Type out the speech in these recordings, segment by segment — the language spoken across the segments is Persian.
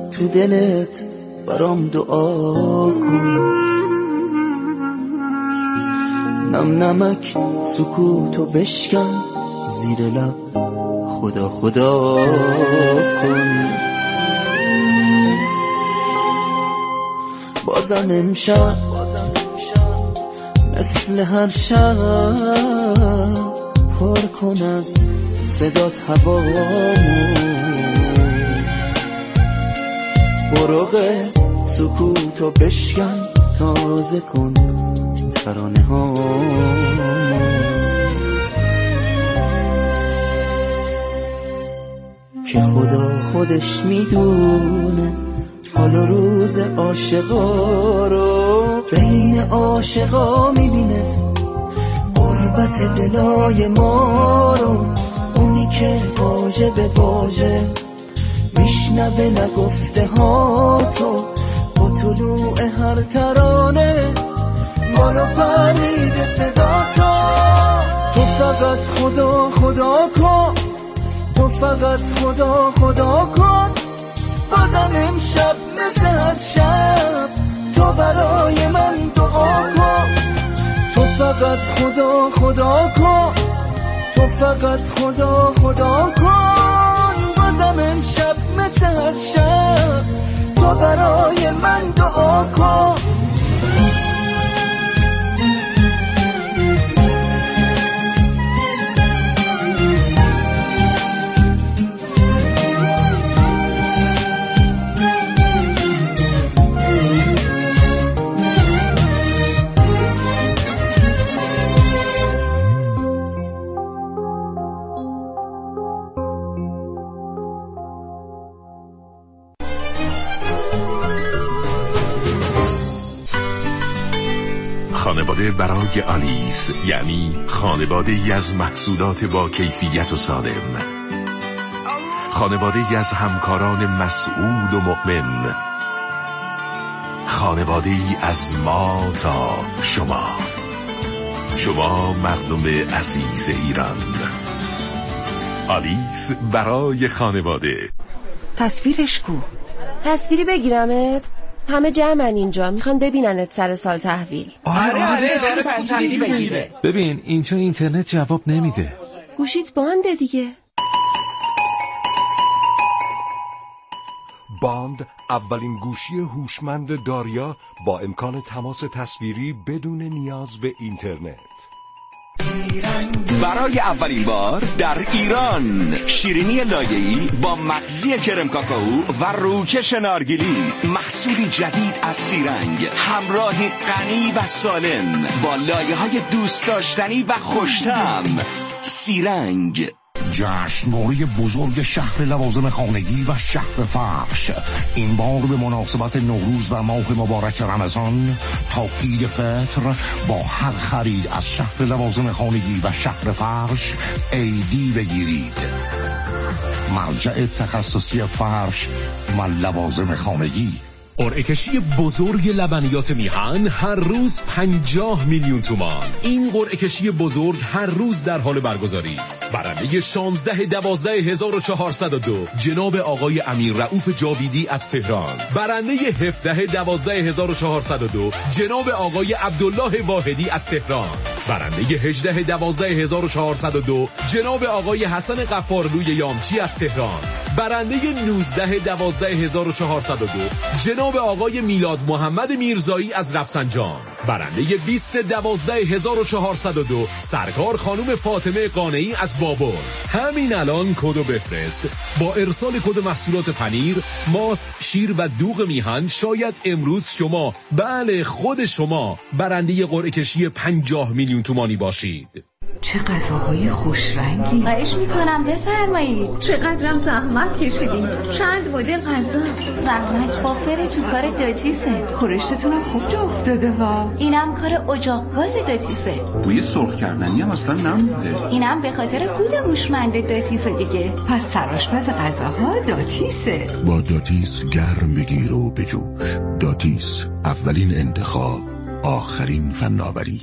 تو دلت برام دعا کن. نم نمک سکوتو بشکن زیر لب خدا خدا کن. بازم امشب مثل هر شب پر کن از صدات هوامو. برق سکوتو بشکن تازه کن ترانه ها. که خدا خودش میدونه حال و روز عاشقا رو، بین عاشقا میبینه غربت دلای ما رو. اونی که واژه به واژه میشنوه نگفته ها تو، با طلوع هر ترانه مالو پریده صدا تو فقط خدا خدا کن، تو فقط خدا خدا کن. بازم امشب مثل هر شب تو برای من دعا کن. تو فقط خدا خدا کن، تو فقط خدا خدا کن. بازم امشب مثل هر شب تو برای من دعا کن. خانواده برای آلیس، یعنی خانواده از محصولات با کیفیت و سالم، خانواده از همکاران مسعود و مؤمن، خانواده از ما تا شما مردم عزیز ایران. آلیس برای خانواده. تصویرش کو؟ تصویری بگیرمت؟ همه جمعن اینجا، میخوان ببیننت سر سال تحویل. آره تصویری بگیره. ببین اینجا اینترنت جواب نمیده. گوشیت بانده دیگه. باند اولین گوشی هوشمند داریا با امکان تماس تصویری بدون نیاز به اینترنت. برای اولین بار در ایران شیرینی لایه‌ای با مغزی کرم کاکائو و روکش نارگیلی، محصولی جدید از سیرنگ، همراهی غنی و سالم با لایه‌های دوست داشتنی و خوش‌طعم. سیرنگ جشنواره بزرگ شهر لوازم خانگی و شهر فرش، این بار به مناسبت نوروز و ماه مبارک رمضان تا عید فطر با هر خرید از شهر لوازم خانگی و شهر فرش عیدی بگیرید. مرجع تخصصی فرش و لوازم خانگی. قرعه کشی بزرگ لبنیات میهن هر روز 50 میلیون تومان. این قرعه کشی بزرگ هر روز در حال برگزاری است. برنده 16/12/1402 جناب آقای امیر رؤوف جاویدی از تهران. برنده 17/12/1402 جناب آقای عبدالله واحدی از تهران. برنده 18/12/1402 جناب آقای حسن غفارلوی یامچی از تهران. برنده 19/12/1402 جناب آقای میلاد محمد میرزایی از رفسنجان. برنده 20/12/1402 سرکار خانم فاطمه قانعی از بابل. همین الان کدو بفرست. با ارسال کد محصولات پنیر، ماست، شیر و دوغ میهن شاید امروز شما، بله خود شما، برنده قرعه کشی 50 میلیون تومانی باشید. چه غذاهای خوش رنگی. خواهش میکنم بفرمایید. چقدرم زحمت کشیدین. چند مدل غذا. زحمت بافره تو کار داتیسه. خورشتتونم خوب جا افتاده ها. اینم کار اجاق گاز داتیسه. بوی سرخ کردنی هم اصلا نمونده. اینم به خاطر کود هوشمند داتیسه دیگه. پس سرآشپز غذاها داتیسه. با داتیس گرم بگیر و بجوش. داتیس، اولین انتخاب، آخرین فناوری.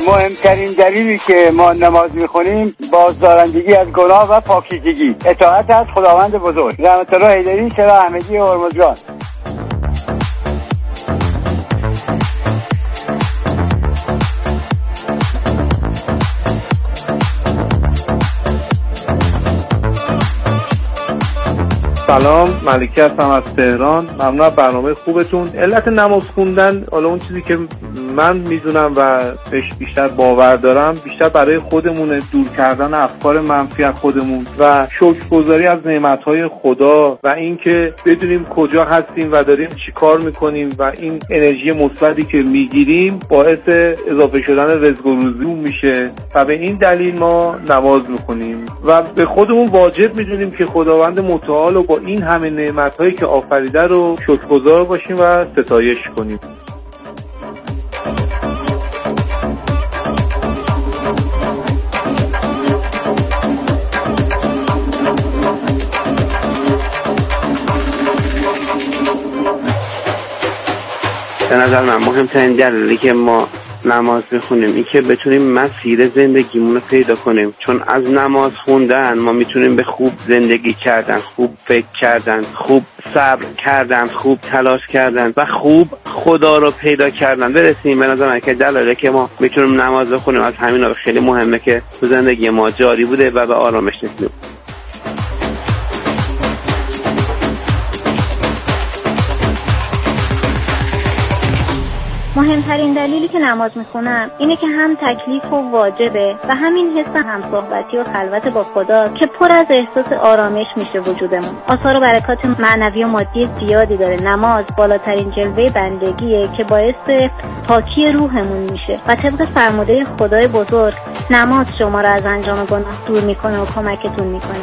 مهمترین دلیلی که ما نماز میخونیم بازدارندگی از گناه و پاکیزگی، اطاعت از خداوند بزرگ. رحمت الله حیدری، چرا احمدی هرمزگان. سلام، ملکی هستم از تهران. ممنون از برنامه خوبتون. علت نماز خوندن، حالا اون چیزی که من میدونم و بهش بیشتر باور دارم، بیشتر برای خودمونه، دور کردن افکار منفی از خودمون و شکرگزاری از نعمتهای خدا و اینکه بدونیم کجا هستیم و داریم چی کار میکنیم و این انرژی مثبتی که میگیریم باعث اضافه شدن رزق و روزیمون میشه و به این دلیل ما نماز میخونیم و به خودمون واجب میدونیم که خداوند متعال و با این همه نعمت‌هایی که آفریده رو شکرگزار باشیم و ستایش کنیم. به نظر من مهمترین دلیلی که ما نماز بخونیم این که بتونیم مسیر زندگیمون رو پیدا کنیم، چون از نماز خوندن ما میتونیم به خوب زندگی کردن، خوب فکر کردن، خوب صبر کردن، خوب تلاش کردن و خوب خدا رو پیدا کردن برسیم. به نظر من که دلیلی که ما میتونیم نماز بخونیم از همینا خیلی مهمه که تو زندگی ما جاری بوده و به آرامش رسیدیم. مهمترین دلیلی که نماز میخونم اینه که هم تکلیف و واجبه و همین حس همصحبتی و خلوت با خدا که پر از احساس آرامش میشه وجودمون. آثار و برکات معنوی و مادی زیادی داره. نماز بالاترین جلوه بندگیه که باعث پاکی روحمون میشه و طبق فرموده خدای بزرگ نماز شما رو از انجام گناه دور میکنه و کمکتون میکنه.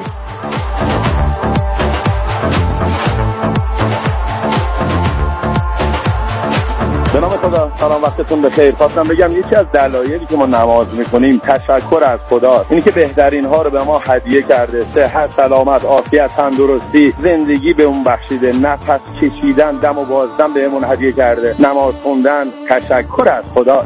به نام خدا، سلام، وقتتون بخیر. خواستم بگم یکی از دلایلی که ما نماز میکنیم تشکر از خدا، اینی که بهترین ها رو به ما هدیه کرده، صحت، سلامت، عافیت، تندرستی، زندگی به اون بخشیده، نفس کشیدن، دم و بازدم بهمون هدیه کرده. نماز خوندن تشکر از خدا.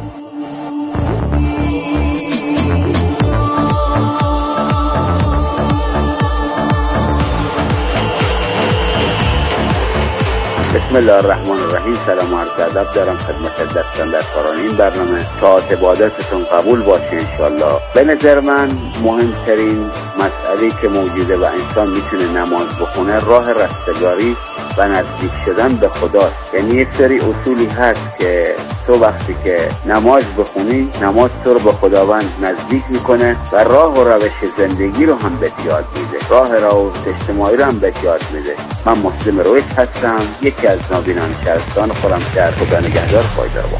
بسم الله الرحمن الرحیم. سلام و عرض ادب دارم خدمت دستان در کاران این برنامه. ساعت عبادتتون قبول باشه انشالله. به نظر من مهمترین مسئله که موجوده و انسان میتونه نماز بخونه راه رستگاری و نزدیک شدن به خداست. یعنی یک سری اصولی هست که تو وقتی که نماز بخونی، نماز تو رو به خداوند نزدیک میکنه و راه و روش زندگی رو هم بهت یاد میده، راه روابط اجتماعی رو هم بهت یاد میده. من مسلم رویس هستم، یکی از نابینان شهرستان خرمشهر. خدا نگهدار، پایدار باش.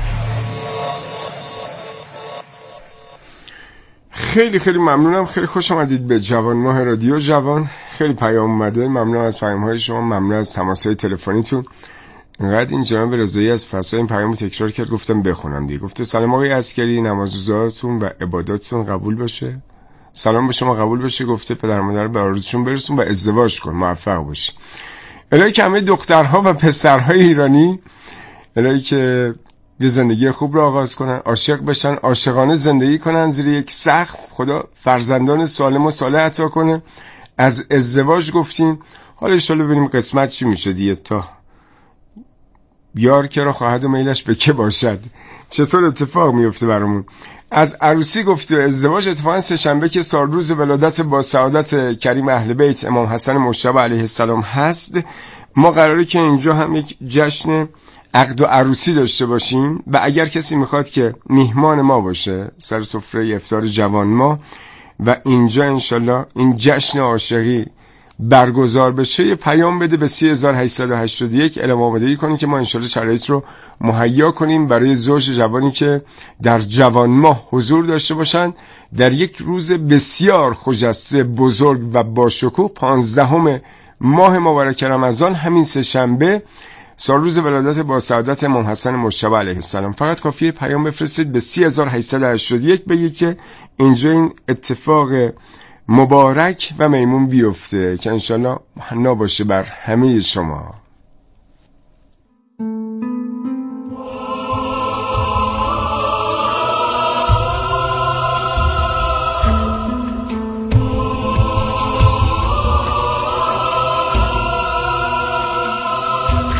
خیلی خیلی ممنونم. خیلی خوش آمدید به جوان ماه رادیو جوان. خیلی پیام اومده. ممنون از پیام‌های شما، ممنون از تماس‌های تلفنیتون. اینقدر این جناب رضایی از فضای این پیامو تکرار کرد گفتم بخونم دیگه. گفته سلام آقای عسکری، نمازتون و عباداتتون قبول باشه. سلام به شما قبول باشه. گفته پدر مادر به آرزوشون برسون و ازدواج کن، موفق باشی. الهی که همه دخترها و پسرهای ایرانی، الهی که یه زندگی خوب رو آغاز کنن، عاشق بشن، عاشقانه زندگی کنن زیر یک سقف. خدا فرزندان سالم و صالح عطا کنه. از ازدواج گفتیم، حالا ان شاءالله ببینیم قسمت چی میشه دیگه. تا یار که را خواهد و میلش به که باشد، چطور اتفاق میفته برامون. از عروسی گفتی و ازدواج اتفاقا سه‌شنبه که سالروز ولادت با سعادت کریم اهل بیت امام حسن مجتبی علیه السلام هست، ما قراره که اینجا هم یک جشن عقد و عروسی داشته باشیم و اگر کسی میخواد که میهمان ما باشه سر سفره افطار جوان ما و اینجا انشالله این جشن عاشقی برگزار بشه، یه پیام بده به 3881 اعلام آمادگی کنیم که ما انشالله شرایط رو مهیا کنیم برای زوج جوانی که در جوان ماه حضور داشته باشند در یک روز بسیار خجسته، بزرگ و باشکوه، 15 ماه مبارک رمضان، همین سه‌شنبه، سالروز ولادت با سعادت امام حسن مجتبی علیه السلام. فقط کافیه پیام بفرستید به 3881 بگید که اینجا این اتفاق مبارک و میمون بیفته که انشالله حنا باشه بر همه شما.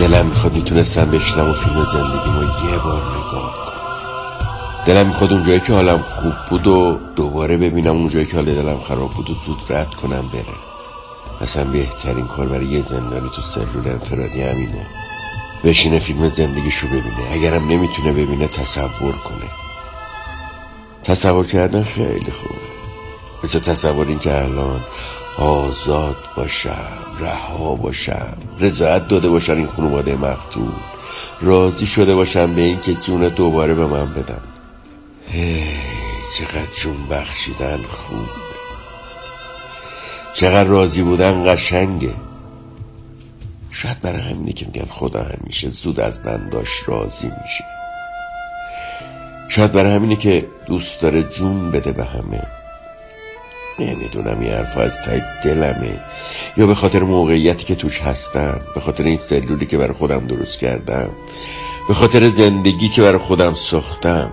دلم میخواد میتونستم بشنم و فیلم زندگیمو یه بار نگاه کنم. دلم میخواد اونجایی که حالم خوب بود و دوباره ببینم، اونجایی که حال دلم خراب بود و زود رد کنم بره. مثلا بهترین کار برای یه زندانی تو سلول انفرادی همینه، بشینه فیلم زندگیشو ببینه. اگرم نمیتونه ببینه تصور کنه. تصور کردن خیلی خوبه، مثل تصور این که الان آزاد باشم، رها باشم، رضایت داده باشن این خانواده مقتول، راضی شده باشم به این که جون دوباره به من بدن. چقدر جون بخشیدن خوبه، چقدر راضی بودن قشنگه. شاید برای همینه که میگن خدا همیشه زود از بنداش راضی میشه. شاید برای همینه که دوست داره جون بده به همه. نمیدونم این حرف از ته دلمه یا به خاطر موقعیتی که توش هستم، به خاطر این سلولی که برای خودم درست کردم، به خاطر زندگی که برای خودم ساختم.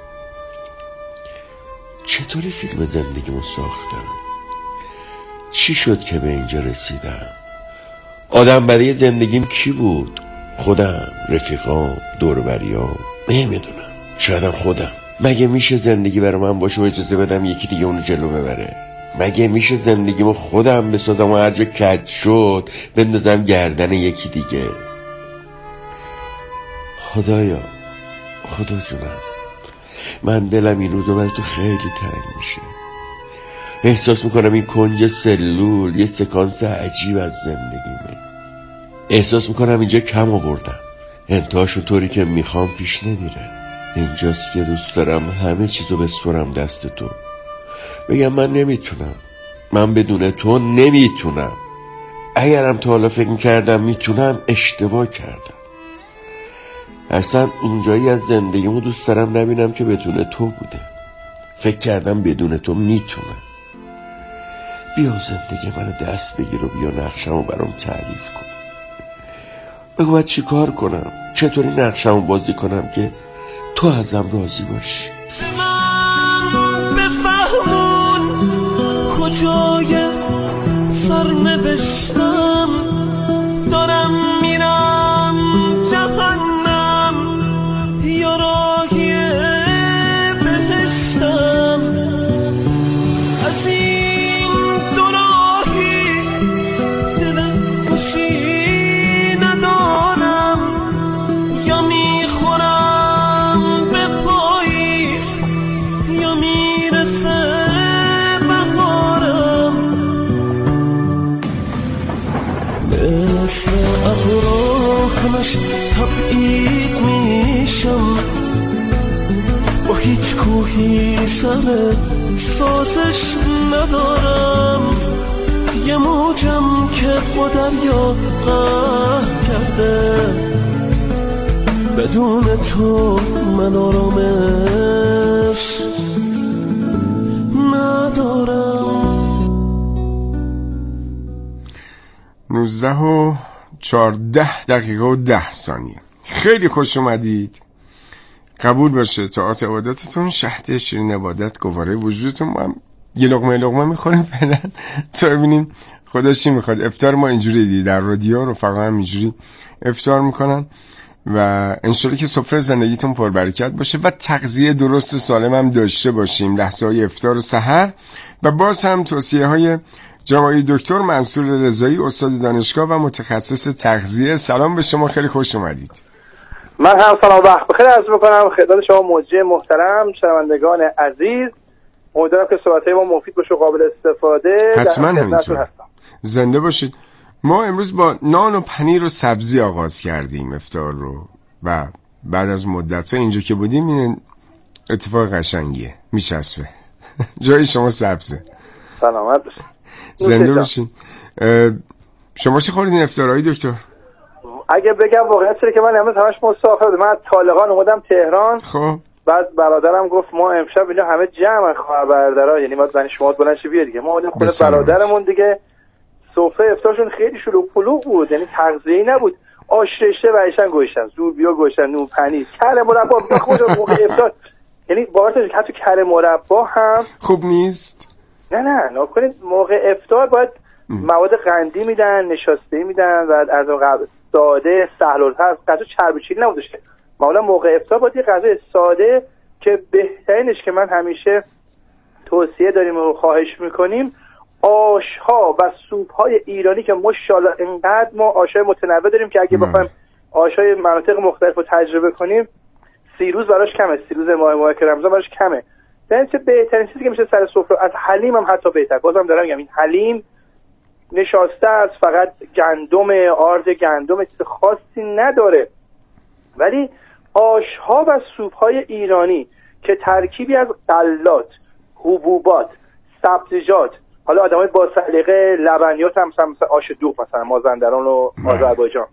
چطوری فیلم زندگیمو ساختم؟ چی شد که به اینجا رسیدم؟ آدم برای زندگیم کی بود؟ خودم، رفیقام، دوربریام؟ نمیدونم، شایدم خودم. مگه میشه زندگی برای من باشه و اجازه بدم یکی دیگه اونو جلو ببره؟ مگه میشه زندگیمو خودم بسازم و هر جا کج شد بندازم گردن یکی دیگه؟ خدایا، خدا جونم، من دلم این روزا برای تو خیلی تنگ میشه. احساس میکنم این کنج سلول یه سکانس عجیب از زندگیمه. احساس میکنم اینجا کم آوردم، انتهاشو طوری که میخوام پیش نمیره. اینجاست که دوست دارم همه چیزو بسپرم دست تو، بگم من نمیتونم، من بدون تو نمیتونم. اگرم تا حالا فکر میکردم میتونم، اشتباه کردم. اصلا اونجایی از زندگیمو دوست دارم نبینم که بدون تو بوده. فکر کردم بدون تو میتونم. بیا زندگی منو دست بگیر و بیا نقشمو برام تعریف کن. بگو باید چی کار کنم، چطوری نقشمو بازی کنم که تو ازم راضی باشی. من بفهمون کجای سرنوشتم، دارم میرم جهنم یا راهی بهشتم. از این دو راهی دلم خوشی ندارم، یا میخورم به پاییز یا میرسه بهارم. مثل ابرو همش تبعید میشم، با هیچ کوهی سر سازش ندارم. یه موجم که با دریا قهر کرده، بدون تو من آرامش ندارم. 19:14 خیلی خوش اومدید. قبول باشه طاعت عبادتتون، شهد شیرین عبادت گواره وجودتون. ما هم یه لقمه میخوریم فعلا تا ببینیم خدا چی میخواد. افطار ما اینجوری دی در رادیو رفقا هم اینجوری افطار میکنن و انشالله که سفره زندگیتون پربرکت باشه و تغذیه درست و سالم هم داشته باشیم لحظه های افطار و سحر. و باز هم توصیه های جناب دکتر منصور رضایی، استاد دانشگاه و متخصص تغذیه. سلام به شما، خیلی خوش اومدید. من هم سلام و وقت بخیر عرض می‌کنم خدمت شما موجه محترم، شنوندگان عزیز. امیدوارم که صحبت‌های ما مفید باشه و قابل استفاده. حتما همینطور. زنده باشید. ما امروز با نان و پنیر و سبزی آغاز کردیم افطار رو و بعد از مدت‌ها اینجا که بودیم این اتفاق قشنگیه، میچسبه. جای شما سبزه. سلامت باشید. زنده باشید. شما چه خوردین افطارایی دکتر؟ اگه بگم واقعا چیزی که من امروز همش مسافر بودم، من از طالقان اومدم تهران. خب بعد برادرم گفت ما امشب اینجا همه جمع خواهر برادرها، یعنی ما زن شما بلند شه بیا دیگه. ما اومدیم خونه برادرمون دیگه. سفره افطارشون خیلی شلوغ پلوغ بود، یعنی تغذیه‌ای نبود. آش رشته و ایشان گوشتن، زوربیا گوشتن، نون پنیر، کره مربا. خود موقع افطار یعنی باورتون حتی کره مربا هم خوب نیست. نه نکنید موقع افطار باید مواد قندی میدن، نشاسته میدن و از اون قبل ساده سهل الهضم، غذا چربی چیزی نبودشه. معمولا موقع افطار باید یه غذای ساده که بهترینش که من همیشه توصیه داریم و خواهش میکنیم آش‌ها و سوپ‌های ایرانی که ماشاءالله اینقدر ما آش‌های متنوع داریم که اگه بخوایم آش‌های مناطق مختلف رو تجربه کنیم 30 روز براش کمه، 30 روز ماه که رمضان براش کمه. در چه بهترین چیزی که میشه سر سفره، از حلیم هم حتی بهتر. بازم دارم میگم این حلیم نشاسته از فقط گندم، آرد گندم، چیز خاصی نداره، ولی آش‌ها و سوپ‌های ایرانی که ترکیبی از غلات، حبوبات، سبزیجات، حالا آدمای با سلیقه لبنیات هم مثلا آش دوغ، مثلا مازندران و آذربایجان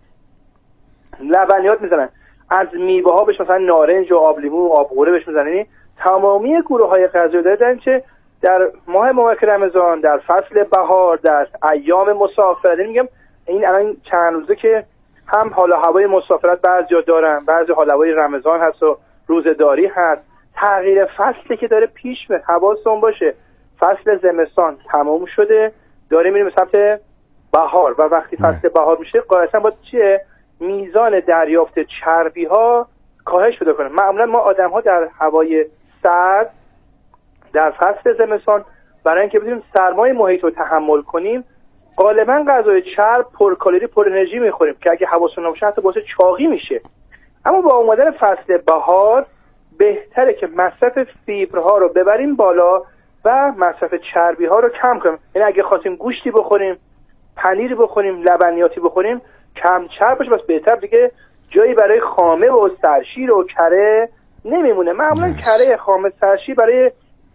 لبنیات میزنن، از میوه ها بهش مثلا نارنج و آب لیمو و آب قوره بهش میزنن. تمامی گروه های غذایی دارن که در ماه مبارک رمضان، در فصل بهار، در ایام مسافرت، میگم این الان چند روزه که هم حالا هوای مسافرت بعضیا دارن، بعضی حالا هوای رمضان هست و روزه‌داری هست، تغییر فصلی که داره پیش میاد، حواستون باشه فصل زمستان تمام شده، داره میریم به سمت بهار و وقتی فصل بهار میشه قاعدتا باید چیه؟ میزان دریافت چربی ها کاهش پیدا کنه. معمولا ما آدم ها در هوای سرد در فصل زمستان برای اینکه بتونیم سرمای محیط رو تحمل کنیم غالبا غذای چرب، پر کالری، پر انرژی میخوریم که اگه حواسمون نباشه حتی باعث چاقی میشه. اما با اومدن فصل بهار بهتره که مصرف فیبرها رو ببریم بالا و مصرف چربی ها رو کم کنیم. یعنی اگه خواستیم گوشتی بخوریم، پنیر بخوریم، لبنیاتی بخوریم، کم چرب باشه، بس بهتر دیگه جایی برای خامه و سرشیر و کره نمیمونه. معمولا کره، خامه، سرشیر برای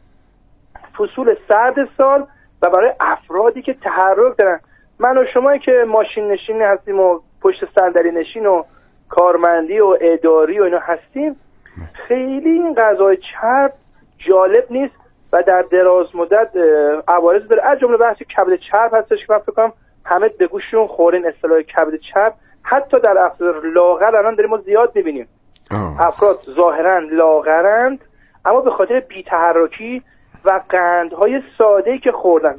فصول سرد سال و برای افرادی که تحرک دارن. من و شمایی که ماشین نشین هستیم و پشت صندلی نشین و کارمندی و اداری و اینا هستیم، خیلی این غذای چرب جالب نیست و در دراز مدت عوارض داره. از جمله بحث کبد چرب هستش که من فکر کنم همه به گوششون خورین اصطلاح کبد چرب. حتی در افراد لاغر الان داریم ما زیاد می‌بینیم. افراد ظاهرا لاغرند اما به خاطر بی‌تحرکی و قندهای ساده‌ای که خوردن،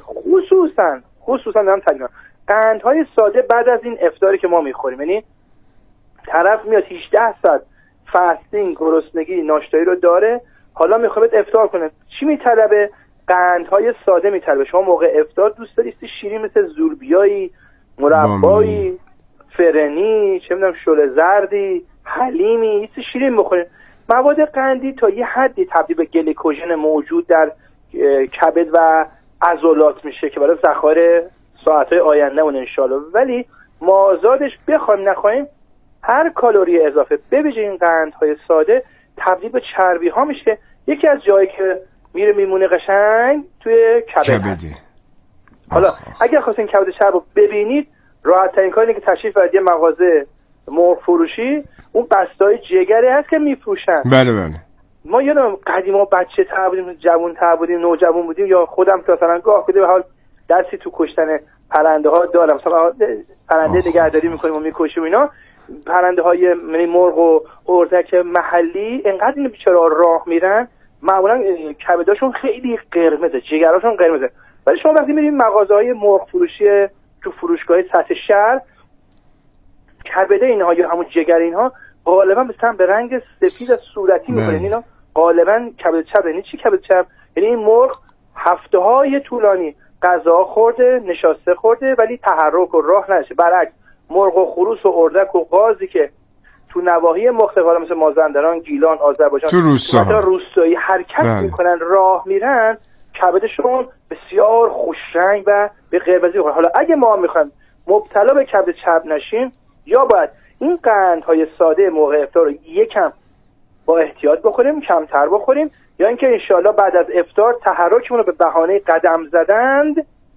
خصوصا دارم تاکید می‌کنم قندهای ساده بعد از این افطاری که ما می‌خوریم، یعنی طرف میاد 18 ساعت فاستینگ، گرسنگی، ناشتایی رو داره، حالا میخواد افطار کنه، چی میطلبه؟ قندهای ساده میطلبه. شما موقع افطار دوست دارید شیرین مثل زولبیایی، مربایی، فرنی، چه میدونم شل زردی، حلیمی، چیز شیرین بخورید. مواد قندی تا یه حدی تبدیل به گلیکوژن موجود در کبد و عضلات میشه که برای ذخایر ساعت‌های آینده اون انشالله، ولی مازادش بخوایم نخوایم هر کالری اضافه به ویژه این قندهای ساده تبدیل به چربی ها میشه. یکی از جایی که میره میمونه قشنگ توی کبده. حالا اگر خواستین کبد چرب رو ببینید، راحت ترین کاری اینه که تشریف ببرید یه مغازه مرغ فروشی، اون بسته‌های جگری هست که میفروشن. بله. ما یادم قدیما بچه تر بودیم، جوان تر بودیم، نوجوان بودیم، یا خودم مثلا گاه به حال دستی تو کشتن پرنده ها دارم، مثلا پرنده نگهداری میکنیم و میکشیم اینا. پرنده های مرغ و اردک محلی انقدر این بیچاره‌ها راه میرن، معمولا کبداشون خیلی قرمزه، جگراشون قرمزه. ولی شما وقتی میرید مغازه‌های مرغ فروشی تو فروشگاه سطح شهر، کبده اینها یا همون جگر اینها غالبا مثلا به رنگ سفید صورتی میکنن. اینا غالبا کبد چرب. یعنی چی کبد چرب؟ یعنی این مرغ هفته‌های طولانی غذا خورده، نشاسته خورده، ولی تحرک و راه نداشته. برعکس مرغ و خروس و اردک و قازی که تو نواحی مختلف مثل مازندران، گیلان، آذربایجان، تو روستایی حرکت میکنن، راه میرن، کبدشون بسیار خوشرنگ و به قرمزی میخوره. حالا اگه ما میخوایم مبتلا به کبد چرب نشیم، یا باید این قندهای ساده موقع افطار رو یکم با احتیاط بخوریم، کمتر بخوریم، یا اینکه انشالله بعد از افطار تحرکمون رو به بهانه قدم زدن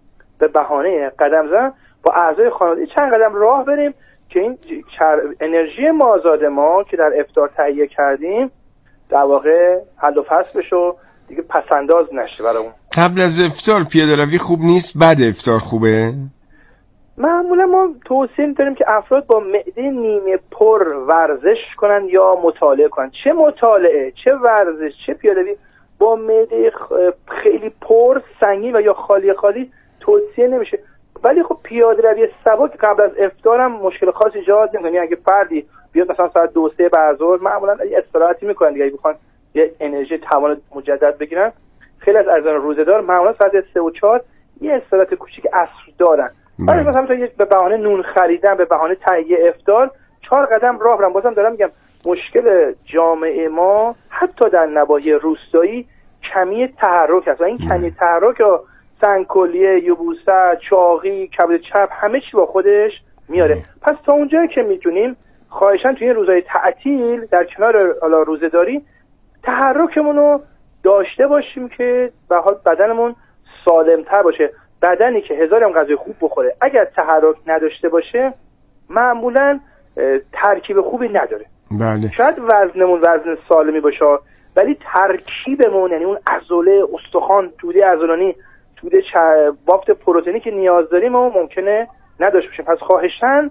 با اعضای خانواده چند قدم راه بریم که این انرژی مازاد ما که در افطار تهیه کردیم در واقع حل و فصل بشه و دیگه پسنداز نشه برامون. قبل از افطار پیاده روی خوب نیست، بعد افطار خوبه؟ معمولا ما توصیه داریم که افراد با معده نیمه پر ورزش کنن یا مطالعه کنن. چه مطالعه، چه ورزش، چه پیاده روی با معده خیلی پر، سنگین و یا خالی توصیه نمیشه. ولی خب پیاده روی سبک قبل از افطار هم مشکل خاصی ایجاد نمی‌کنه. اگه فردی بیاد مثلا ساعت 2-3 بعد ظهر معمولا استراحتی میکنن دیگه، بخوان یه انرژی توان مجدد بگیرن. خیلی از عزیزان روزه‌دار معمولا ساعت 3 و 4 یه استراحت کوچیک عصر دارن. ولی مثلا به بهانه نون خریدن، به بهانه تهیه افطار 4 قدم راه برن. بازم دارم میگم مشکل جامعه ما حتی در نواحی روستایی کمی تحرک هست و این کمی تحرک رو سنگکلیه، یبوست، چاقی، کبد چپ همه چی با خودش میاره. پس تا اونجایی که میتونیم خواهشاً توی این روزهای تعطیل در کنار حالا روزه‌داری تحرکمون رو داشته باشیم که به حال بدنمون سالم‌تر باشه. بدنی که هزار هم غذای خوب بخوره اگر تحرک نداشته باشه معمولاً ترکیب خوبی نداره. بله. شاید وزنمون وزن سالمی باشه ولی ترکیبمون، یعنی اون عضله، استخوان، توده عضلانی، توده بافت پروتئینی که نیاز داریم ما ممکنه نداشته باشیم. پس خواهشاً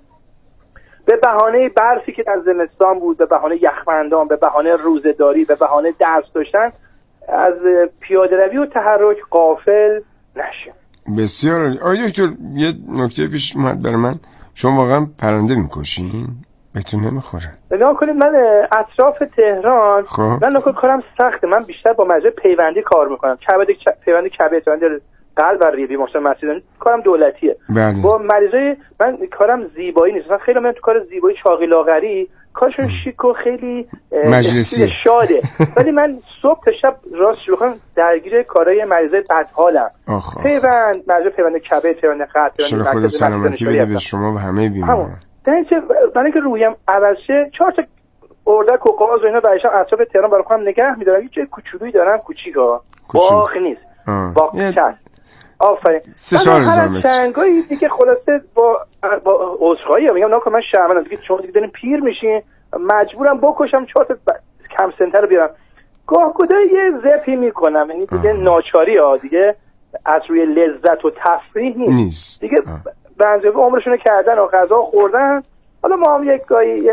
به بهانه برفی که در زمستان بود، به بهانه یخبندان، به بهانه روزه‌داری، به بهانه درس داشتن از پیاده روی و تحرک غافل نشیم. بسیار عالی. آقای دکتر یه نکته پیش اومد برای من، شما واقعا پرنده میکشین؟ بهتون نمیخوره؟ نگاه کنید من اطراف تهران من کارم سخته. من بیشتر با مجموعه پیوندی کار میکنم، پیوند کبد، پیوند قلب و ریه، بیمارستان مسئولانی. کارم دولتیه. بله. با مریضای من کارم زیبایی نیست. من خیلی من تو کار زیبایی چاقی لاغری کارشون شیک و خیلی مجلسی شاده ولی من صبح تا شب راستش بخوام درگیر کارهای مریضای بدحالم. پیوند کبد، پیوند قلب، پیوند خود سلامتی بده به شما و همه بیماران. برای اینکه رویم عوض شه 4 تا اردک و قاز و اینا برایشم اطراف تهران برای خودم نگه می‌دارم. یه کوچولویی دارم، کوچیکا، باغ نیست، باغچه. آفرین. 3-4 متر چنگایی دیگه. خلاصه با عذرخواهی میگم ناکن من شرمندم دیگه، شما دیگه دارین پیر میشین، مجبورم بکشم 4 تا کم سنتر رو بیارم. گاه گدایی یه زپی میکنم، یعنی دیگه ناچاری ها، دیگه از روی لذت و تفریح نیست. دیگه بعضی عمرشون کردن و غذا خوردن، حالا ما هم یک گاهی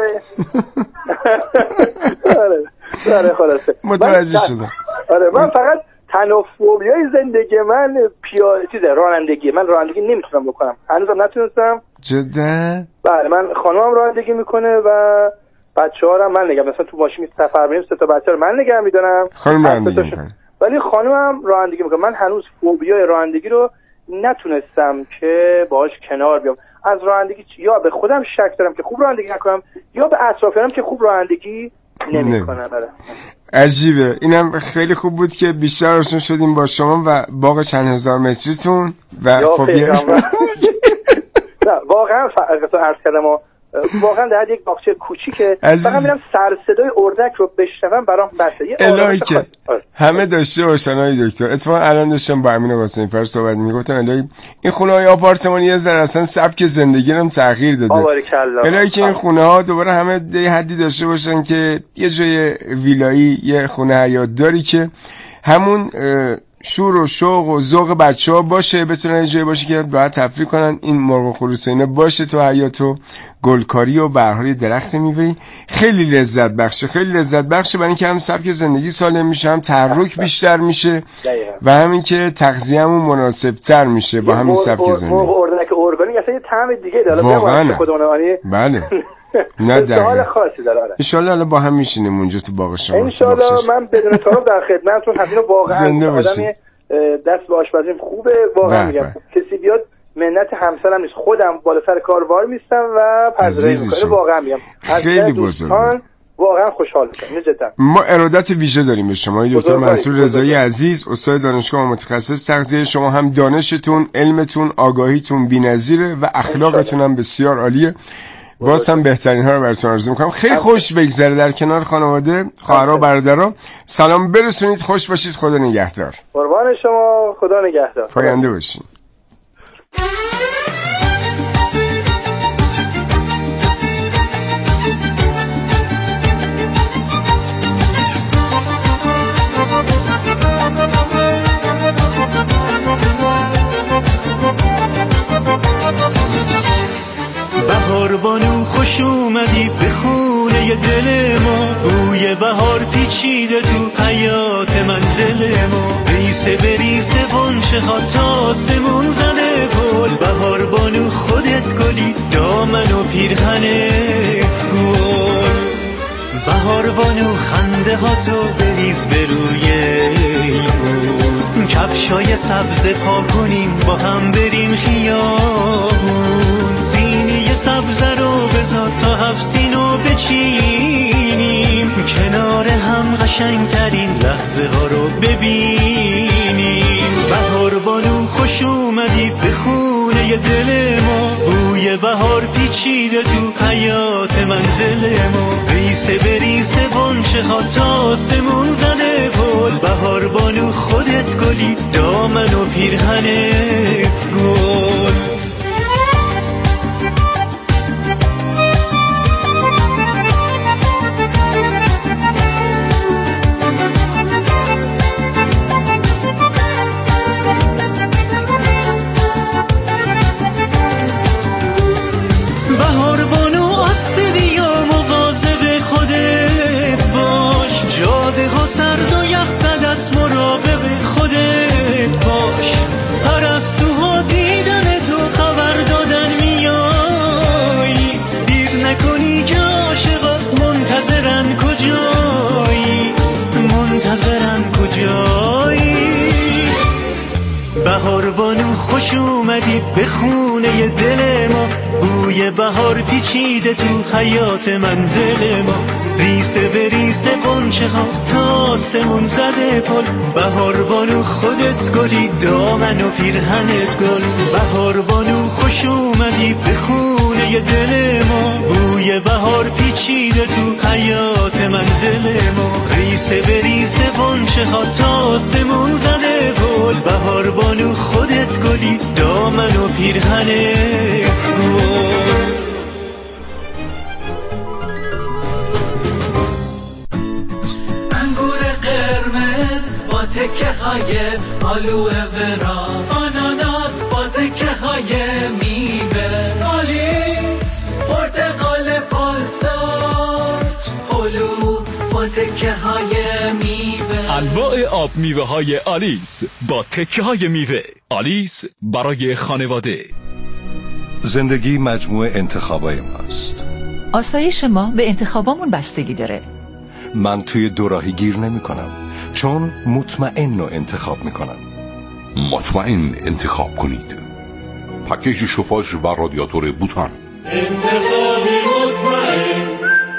آره خلاصه متوجه شدم. آره من فقط تنفوبیای زندگی من رانندگی. من رانندگی نمیتونم بکنم، هنوزم نتونستم. جدا؟ بله من خانومم رانندگی میکنه و بچه‌هارم من نگم، مثلا تو ماشین سفر میریم 3 تا بچه رو من نگه میدارم. خانم رانندگی میکنه ولی خانومم رانندگی میکنه. من هنوز فوبیای رانندگی رو نتونستم که باهاش کنار بیام. از رانندگی یا به خودم شک دارم که خوب رانندگی نکنم یا به اطرافیانم که خوب رانندگی نمی‌کنن. عجیبه. اینم خیلی خوب بود که بیشتر آشنا شدیم با شما و باغ چند هزار متریتون و فوبیا. واقعا واقعا در یک باغچه کوچیکه فقط میرم سر صدای اردک رو بشنوم برام بسه. الهی که همه داشته باشن های دکتر. اتفاقا الان داشتم با امین قاسمی فر صحبت میگفتم الهی این خونه های آپارتمانی یه ذره اصلا سبک زندگی رو تغییر داده. الهی که این خونه ها دوباره همه یه حدی داشته باشن که یه جای ویلایی، یه خونه حیاتداری که همون شور و شوق و ذوق بچه‌ها باشه، بتونن یه جایی باشه که راحت تفریح کنن. این مرغ و خروس اینا باشه تو حیاط و گلکاری و بهارهای درخت میوه‌ای. خیلی لذت بخشه، خیلی لذت بخشه، برای اینکه هم سبک زندگی سالم میشه، هم تحرک بیشتر میشه و همین که تغذیه‌مون مناسب‌تر میشه با همین سبک زندگی. مرغ اردک ارگانیک اصلا یه طعم دیگه داره. واقعا. بله. نه حال خاصی داره. ان شاء الله با هم میشینیم اونجا تو باغ شما. ان شاء الله من بدون تعارف در خدمتتون هستم. واقعا آدمی دست به آشپزیم خوبه. واقعا میگم کسی بیاد منت همسرم نیست، خودم بالا سر کار وار میستم و پذیرایی میکنه. واقعا میگم خیلی بزرگه. واقعا خوشحال میشم. جدا ما ارادت ویژه داریم به شما دکتر منصور رضایی عزیز، استاد دانشگاه و متخصص تغذیه. شما هم دانشتون، علمتون، آگاهیتون بی‌نظیره و اخلاقتون هم بسیار عالیه. باز هم بهترین ها رو براتون آرزو میکنم. خیلی خوش بگذره در کنار خانواده، خواهرها، برادرها. سلام برسونید، خوش باشید، خدا نگهدار. قربان شما، خدا نگهدار. پاینده باشین. بهار بانو خوش اومدی به خونه دل ما، بوی بهار پیچیده تو حیات منزل ما. ریسه به ریسه بنچه ها تا آسمون زده گل. بهار بانو خودت گلی دامن و پیرهن گل. بهار بانو خنده ها تو بریز به روی ایوون. کفشای سبز پا کنیم با هم بریم خیابون. زینی سبز رو بذار تا 7 سینو بچینیم. کنار هم قشنگترین لحظه ها رو ببینیم. بهار بانو خوش اومدی به خونه دل ما. بوی بهار پیچیده تو حیات منزل ما. ریسه به ریسه بنچه ها تا آسمون زده گل. بهار بانو خودت گلی دامن و پیرهن گل. بهار بانو خوش اومدی به خونه دل ما. بوی بهار پیچیده تو حیات منزل ما. ریسه به ریسه بنچه ها تا آسمون زده پل. بهار بانو خودت گلی دامن و پیرهنت گل. بهار بانو خوش اومدی به خونه دل ما. بوی بهار پیچیده تو حیات منزل ما. ریسه به ریسه بنچه ها تا آسمون زده پل. بهار بانو خودت گلی دامن و پیرهن گل. تکه های آلوه ورا، آناناس با تکه های میوه، آلیس پرتقال پالدار، هلو با تکه های میوه. انواع آب میوه های آلیس با تکه های میوه. آلیس برای خانواده. زندگی مجموعه انتخابای ماست. آسایش ما به انتخابامون بستگی داره. من توی دوراهی گیر نمی کنم، چون مطمئن رو انتخاب می کنم. مطمئن انتخاب کنید. پکیج شوفاژ و رادیاتور بوتان. انتخابی مطمئن.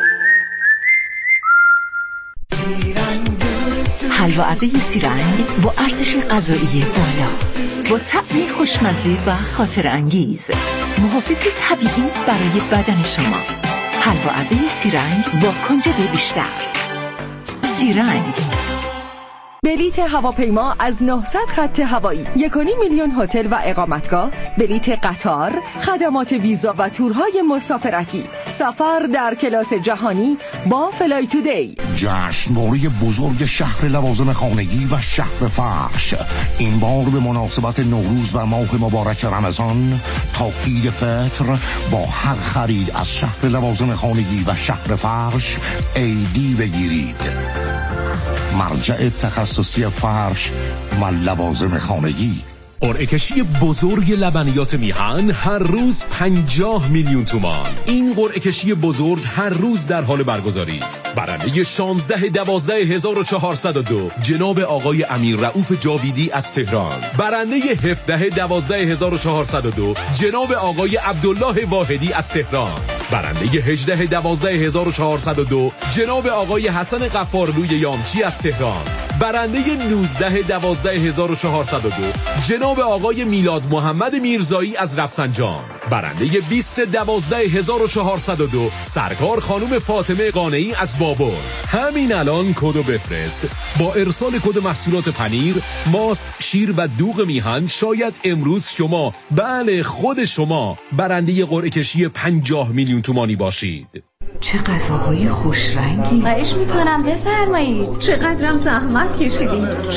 حلوا ارده سیرنگ با ارزش غذایی بالا، با طعمی خوشمزه و خاطر انگیز، محافظ طبیعی برای بدن شما. حلوا ارده سیرنگ با کنجد بیشتر. سیرنگ. بلیت هواپیما از 900 خط هوایی، 1.5 میلیون هتل و اقامتگاه، بلیت قطار، خدمات ویزا و تورهای مسافرتی، سفر در کلاس جهانی با فلای تودی. جشنواره بزرگ شهر لوازم خانگی و شهر فرش، این بار به مناسبت نوروز و ماه مبارک رمضان تا عید فطر با هر خرید از شهر لوازم خانگی و شهر فرش ایدی بگیرید. مرجع تخصصی فرش و لوازم خانگی. قرعه کشی بزرگ لبنیات میهن هر روز 50 میلیون تومان. این قرعه کشی بزرگ هر روز در حال برگزاری است. برنده 16/12/1402 جناب آقای امیر رؤوف جاویدی از تهران. برنده 17/12/1402 جناب آقای عبدالله واحدی از تهران. برنده 18/12/1402 جناب آقای حسن غفارلوی یامچی از تهران. برنده 19/12/1402 جناب آقای میلاد محمد میرزایی از رفسنجان. برنده 20/12/1402 سرکار خانم فاطمه قانعی از بابل. همین الان کدو بفرست. با ارسال کد محصولات پنیر، ماست، شیر و دوغ میهن شاید امروز شما، بله خود شما، برنده قرعه کشی 50 میلیون تومانی باشید. چه غذاهای خوش رنگی. خواهش میکنم بفرمایید. چقدرم زحمت کشیدید.